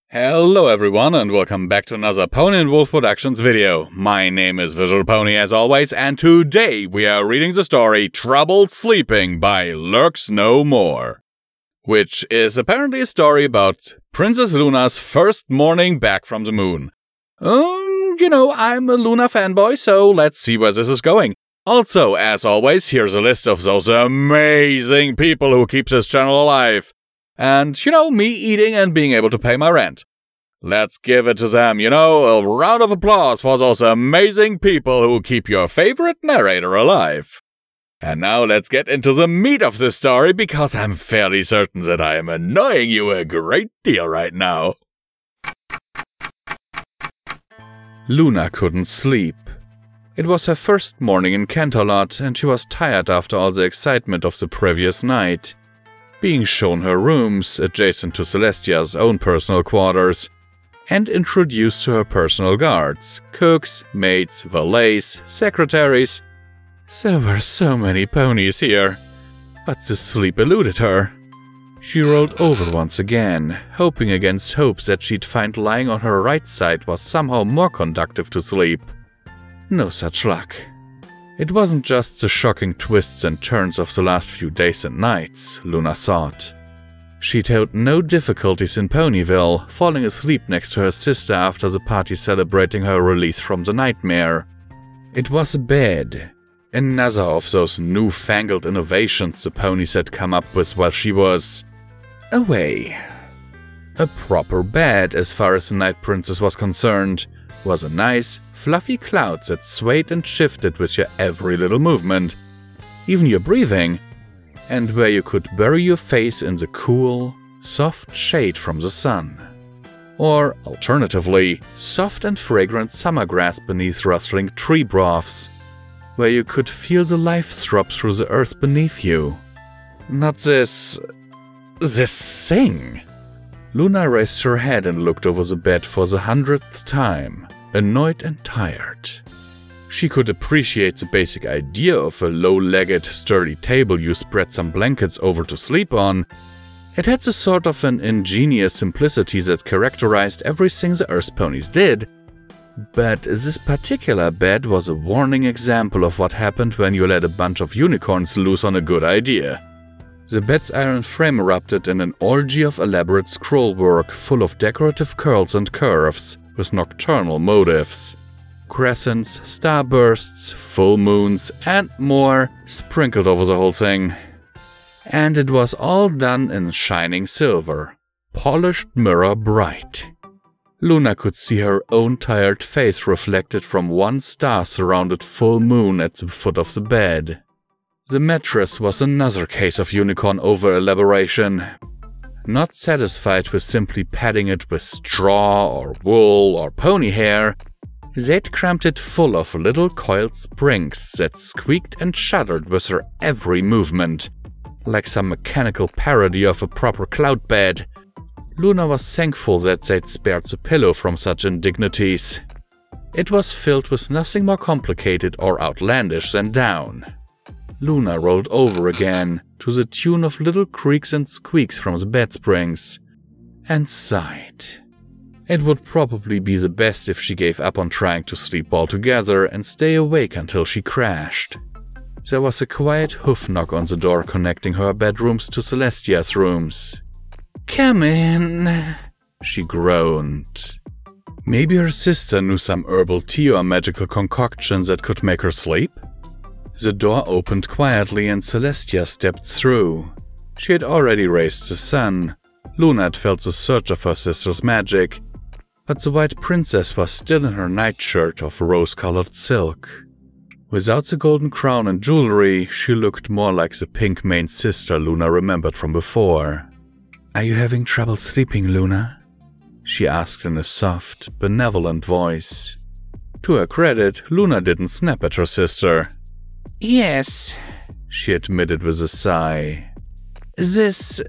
Hello everyone and welcome back to another Pony and Wolf Productions video. My name is Visual Pony as always, and today we are reading the story Trouble Sleeping by Lurks No More, which is apparently a story about Princess Luna's first morning back from the moon. I'm a Luna fanboy, so let's see where this is going. Also, as always, here's a list of those amazing people who keep this channel alive. And, me eating and being able to pay my rent. Let's give it to them, a round of applause for those amazing people who keep your favorite narrator alive. And now let's get into the meat of this story, because I'm fairly certain that I am annoying you a great deal right now. Luna couldn't sleep. It was her first morning in Canterlot, and she was tired after all the excitement of the previous night. Being shown her rooms, adjacent to Celestia's own personal quarters, and introduced to her personal guards, cooks, maids, valets, secretaries. There were so many ponies here, but the sleep eluded her. She rolled over once again, hoping against hope that she'd find lying on her right side was somehow more conducive to sleep. No such luck. It wasn't just the shocking twists and turns of the last few days and nights, Luna thought. She'd had no difficulties in Ponyville, falling asleep next to her sister after the party celebrating her release from the nightmare. It was a bed, another of those newfangled innovations the ponies had come up with while she was away. A proper bed, as far as the Night Princess was concerned, was a nice, fluffy cloud that swayed and shifted with your every little movement, even your breathing, and where you could bury your face in the cool, soft shade from the sun. Or, alternatively, soft and fragrant summer grass beneath rustling tree boughs, where you could feel the life throb through the earth beneath you. Not this thing. Luna raised her head and looked over the bed for the 100th time, annoyed and tired. She could appreciate the basic idea of a low-legged, sturdy table you spread some blankets over to sleep on. It had the sort of an ingenious simplicity that characterized everything the Earth ponies did. But this particular bed was a warning example of what happened when you let a bunch of unicorns loose on a good idea. The bed's iron frame erupted in an orgy of elaborate scrollwork full of decorative curls and curves with nocturnal motifs. Crescents, starbursts, full moons, and more sprinkled over the whole thing. And it was all done in shining silver, polished mirror bright. Luna could see her own tired face reflected from one star-surrounded full moon at the foot of the bed. The mattress was another case of unicorn over-elaboration. Not satisfied with simply padding it with straw or wool or pony hair, they'd crammed it full of little coiled springs that squeaked and shuddered with her every movement, like some mechanical parody of a proper cloud bed. Luna was thankful that they'd spared the pillow from such indignities. It was filled with nothing more complicated or outlandish than down. Luna rolled over again, to the tune of little creaks and squeaks from the bed springs, and sighed. It would probably be the best if she gave up on trying to sleep altogether and stay awake until she crashed. There was a quiet hoof knock on the door connecting her bedrooms to Celestia's rooms. "Come in," she groaned. Maybe her sister knew some herbal tea or magical concoction that could make her sleep? The door opened quietly and Celestia stepped through. She had already raised the sun. Luna had felt the surge of her sister's magic, but the White Princess was still in her nightshirt of rose-colored silk. Without the golden crown and jewelry, she looked more like the pink-maned sister Luna remembered from before. "Are you having trouble sleeping, Luna?" she asked in a soft, benevolent voice. To her credit, Luna didn't snap at her sister. "Yes," she admitted with a sigh. This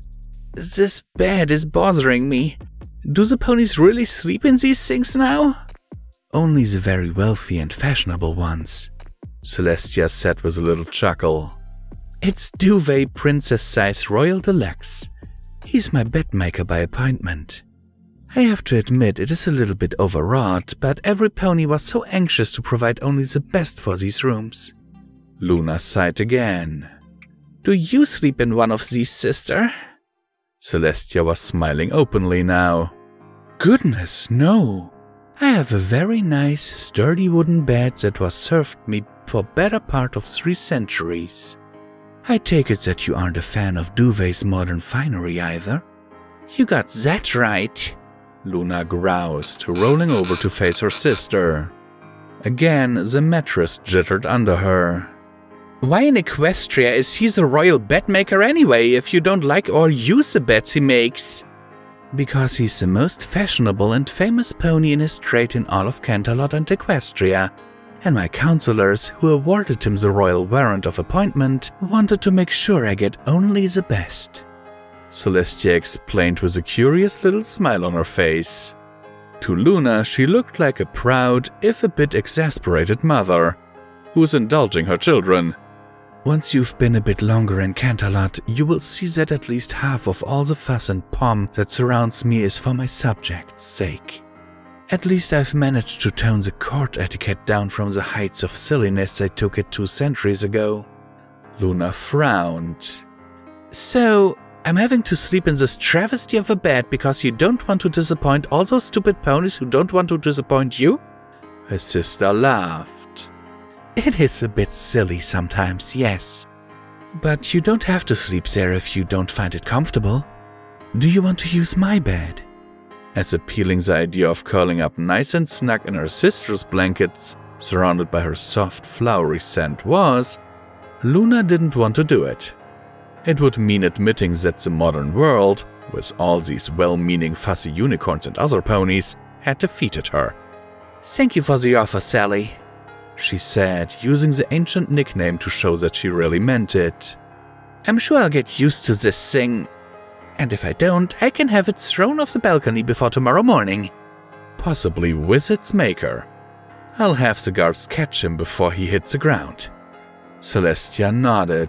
bed is bothering me. Do the ponies really sleep in these things now?" "Only the very wealthy and fashionable ones," Celestia said with a little chuckle. "It's Duvet Princess Size Royal Deluxe. He's my bed maker by appointment. I have to admit it is a little bit overwrought, but every pony was so anxious to provide only the best for these rooms. Luna sighed again. Do you sleep in one of these, sister? Celestia was smiling openly now. Goodness, no. I have a very nice, sturdy wooden bed that was served me for better part of 3 centuries. I take it that you aren't a fan of Duvet's modern finery either. You got that right, Luna groused, rolling over to face her sister. Again, the mattress jittered under her. Why in Equestria is he the royal bedmaker anyway, if you don't like or use the beds he makes? Because he's the most fashionable and famous pony in his trade in all of Canterlot and Equestria, and my counselors, who awarded him the royal warrant of appointment, wanted to make sure I get only the best. Celestia explained with a curious little smile on her face. To Luna, she looked like a proud, if a bit exasperated mother, who is indulging her children. Once you've been a bit longer in Canterlot, you will see that at least half of all the fuss and pomp that surrounds me is for my subjects' sake. At least I've managed to tone the court etiquette down from the heights of silliness I took it 2 centuries ago. Luna frowned. So, I'm having to sleep in this travesty of a bed because you don't want to disappoint all those stupid ponies who don't want to disappoint you? Her sister laughed. It is a bit silly sometimes, yes. But you don't have to sleep there if you don't find it comfortable. Do you want to use my bed? As appealing the idea of curling up nice and snug in her sister's blankets, surrounded by her soft, flowery scent was, Luna didn't want to do it. It would mean admitting that the modern world, with all these well-meaning fussy unicorns and other ponies, had defeated her. Thank you for the offer, Sally, she said, using the ancient nickname to show that she really meant it. I'm sure I'll get used to this thing, and if I don't, I can have it thrown off the balcony before tomorrow morning. Possibly with its maker. I'll have the guards catch him before he hits the ground. Celestia nodded.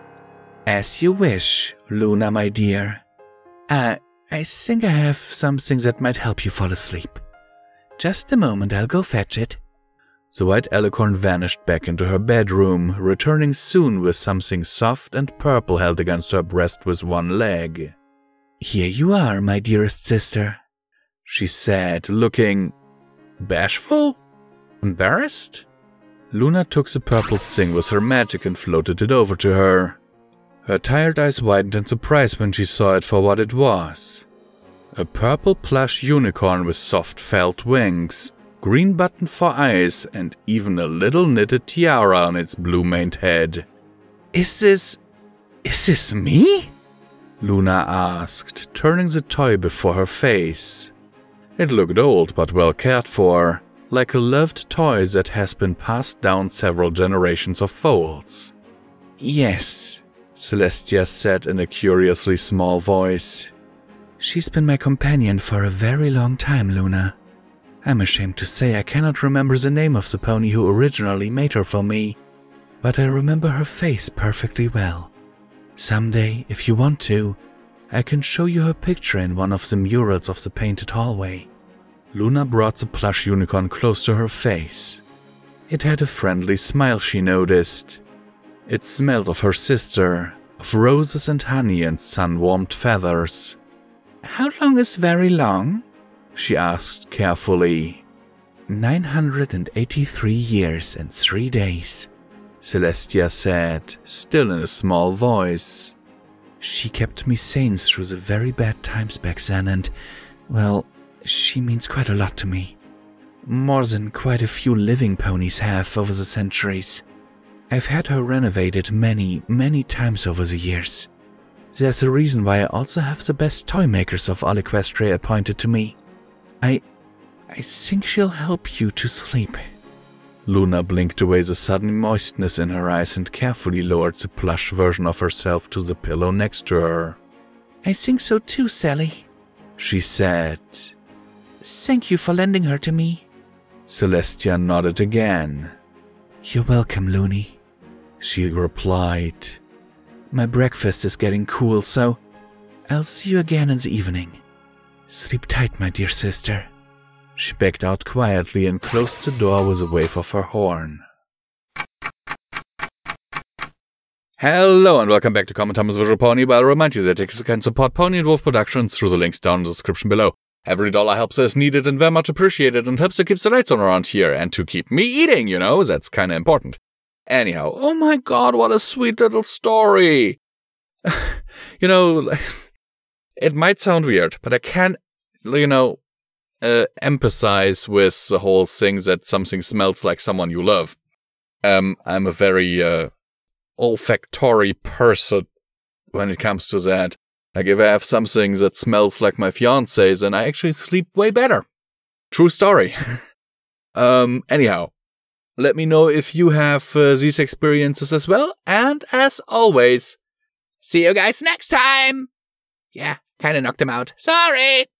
As you wish, Luna, my dear. I think I have something that might help you fall asleep. Just a moment, I'll go fetch it. The white alicorn vanished back into her bedroom, returning soon with something soft and purple held against her breast with one leg. Here you are, my dearest sister, she said, looking bashful? Embarrassed? Luna took the purple thing with her magic and floated it over to her. Her tired eyes widened in surprise when she saw it for what it was. A purple plush unicorn with soft felt wings, green button for eyes, and even a little knitted tiara on its blue-maned head. Is this me? Luna asked, turning the toy before her face. It looked old but well cared for, like a loved toy that has been passed down several generations of foals. Yes, Celestia said in a curiously small voice. She's been my companion for a very long time, Luna. I'm ashamed to say I cannot remember the name of the pony who originally made her for me, but I remember her face perfectly well. Someday, if you want to, I can show you her picture in one of the murals of the painted hallway. Luna brought the plush unicorn close to her face. It had a friendly smile, she noticed. It smelled of her sister, of roses and honey and sun-warmed feathers. How long is very long? She asked carefully. 983 years and 3 days, Celestia said, still in a small voice. She kept me sane through the very bad times back then and, well, she means quite a lot to me. More than quite a few living ponies have over the centuries. I've had her renovated many, many times over the years. There's a reason why I also have the best toy makers of all Equestria appointed to me. I think she'll help you to sleep. Luna blinked away the sudden moistness in her eyes and carefully lowered the plush version of herself to the pillow next to her. I think so too, Sally, she said. Thank you for lending her to me. Celestia nodded again. You're welcome, Looney, she replied. My breakfast is getting cool, so I'll see you again in the evening. Sleep tight, my dear sister. She backed out quietly and closed the door with a wave of her horn. Hello and welcome back to Common Thomas Visual Pony, but I'll remind you that you can support Pony and Wolf Productions through the links down in the description below. Every dollar helps us needed and very much appreciated and helps to keep the lights on around here and to keep me eating, that's kind of important. Anyhow, oh my god, what a sweet little story. It might sound weird, but I can't, empathize with the whole thing that something smells like someone you love. I'm a very olfactory person when it comes to that. Like, if I have something that smells like my fiancé, then I actually sleep way better. True story. Anyhow, let me know if you have these experiences as well. And as always, see you guys next time. Yeah, kind of knocked him out. Sorry.